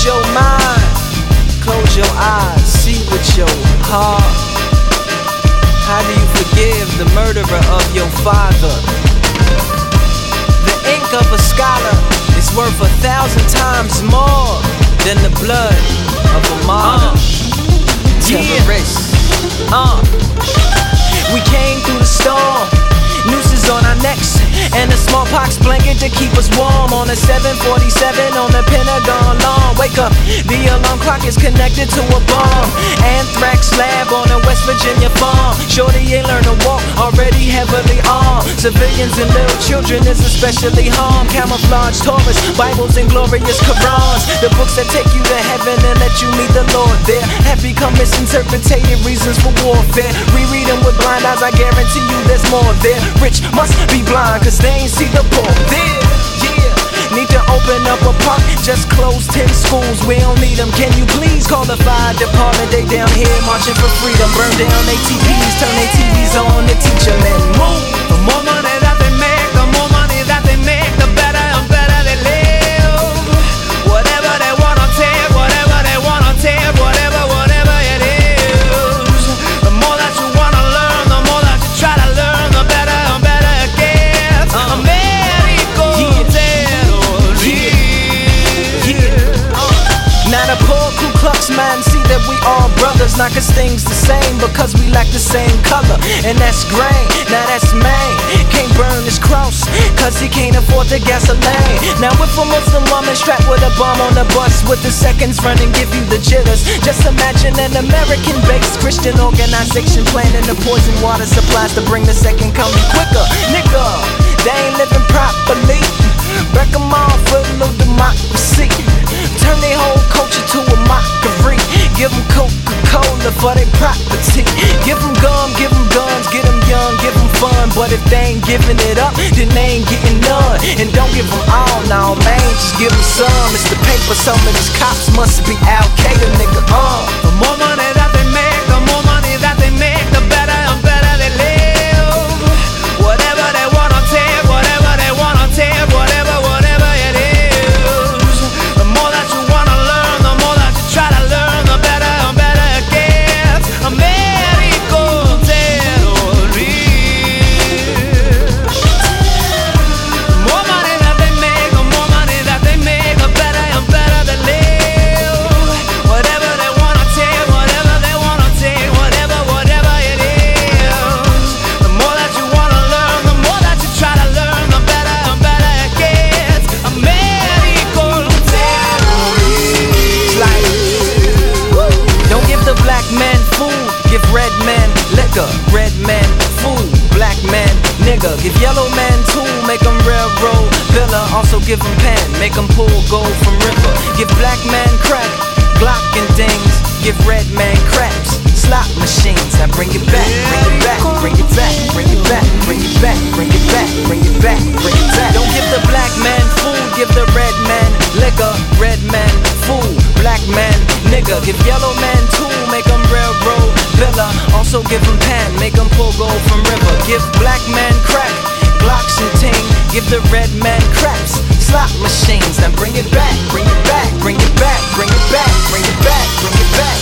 your mind, close your eyes, see with your heart. How do you forgive the murderer of your father? The ink of a scholar is worth 1,000 times more than the blood of a martyr. Terrorist. We came through the storm, nooses on our necks, and a smallpox blanket to keep us warm. On a 747 on the Pentagon lawn. Wake up, the alarm clock is connected to a bomb. Anthrax lab on a West Virginia farm. Shorty ain't learned to walk, already heavily armed. Civilians and little children is especially harmed. Camouflage Taurus, Bibles and glorious Qurans. The books that take you to heaven and let you meet the Lord there have become misinterpreted reasons for warfare. Reread them with blind eyes, I guarantee you there's more there. Rich must be blind, cause they ain't see the poor there. Yeah, need to open up a park, just close 10 schools, we don't need them. Can you please call the fire department? They down here marching for freedom. Burn down ATVs, turn their TVs on to teach them and move. The more money that they make, the more money that they make, the better and better they live. Whatever they wanna take, whatever they wanna take, whatever it is. The more that you wanna learn, the more that you try to learn, the better and better it gets. Americo Now the poor Ku Klux man see that we all brothers, not cause things the same, because we like the same color, and that's grain. Now that's man, can't burn his cross, cause he can't afford the gasoline. Now if a Muslim woman strapped with a bomb on the bus, with the seconds running give you the jitters. Just imagine an American-based Christian organization planning the poison water supplies to bring the second coming quicker. Nigga, they ain't living properly. Break them off with a little democracy. Turn their whole culture to a mockery. Give them Coca-Cola for their property. Give them gum, give them guns, get them young, give them fun. But if they ain't giving it up, then they ain't getting none. And don't give them all, nah man, just give them some. It's the paper, some of these cops must be Al-Qaeda, nigga. The more money that they make, the more money that they make, the better and better they live. Whatever they wanna take, whatever they wanna take, whatever it is. The more that you wanna learn, the more that you try to learn, the better and better it gets. Americo terrorist. The more money that they make, the more money that they make, the better and better they live. Whatever they wanna take, whatever they wanna take, whatever it is. The more that you wanna learn, the more that you try to learn, the better and better it gets. Americo terrorist. Like, don't give the black man food, give red man liquor. Red man food, black man nigga. Give yellow man tool, make them railroad pillar. Also give them pen, make them pull gold from river. Give black man crack, Glock and things. Give red man craps, slot machines. Now bring it back, bring it back, bring it back, bring it back, bring it back, bring it back, bring it back, bring it back. Don't give the black man food, give the red man liquor. Red man food, black man nigga. Give yellow man tool, make them railroad pillar. Also give them pen, make them pull gold from river. Give black man crack, Glocks and ting. Give the red man craps, slot machines. Now bring it back, bring it back, bring it back, bring it back, bring it back, bring it back.